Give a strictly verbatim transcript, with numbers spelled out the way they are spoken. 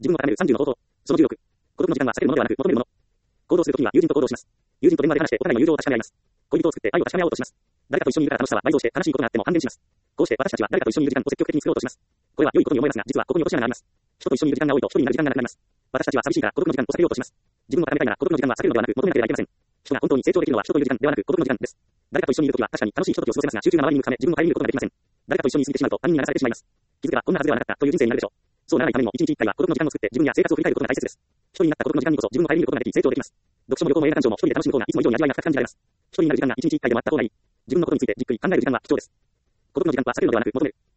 自分を高めるさんじゅうの方法。そのじゅうろく。孤独の時間は避けるものではなく求めるもの。行動するときには友人と行動します。友人と電話で話してお互いの友情を確かめ合います。恋人を作って愛を確かめ合おうとします。誰かと一緒にいるから楽しさは倍増して悲しいことがあっても半減します。こうして私たちは誰かと一緒にいる時間を積極的に作ろうとします。これは良いことに思いますが、実はここに落とし穴があります。人と一緒にいる時間が多いと一人になる時間がなくなります。私たちは寂しいから孤独の時間を避けようとします。自分を高めたいなら孤独の時間は避けるのではなく求めなければいけません。人が本当に成長できるのは人といる時間ではなく孤独の時間です。誰かと一緒にいるときは確かに楽しいひとときを過ごせますが、集中が周りに向くため自分を顧みることができません。誰かと一緒に過ぎてしまうと他人に流されてしまいます。気づけばこんなはずではなかったという人生になるでしょう。そうならないためにも一日一回は孤独の時間を作って自分や生活を振り返ることが大切です。一人になった孤独の時間にこそ自分を顧みることができ成長できます。読書も旅行も映画鑑賞も一人で楽しむ方がいつも以上に味わいが深く感じられます。一人になる時間が一日一回でもあった方がいい。自分のことについてじっくり考える時間は貴重です。孤独の時間は避けるのではなく求める。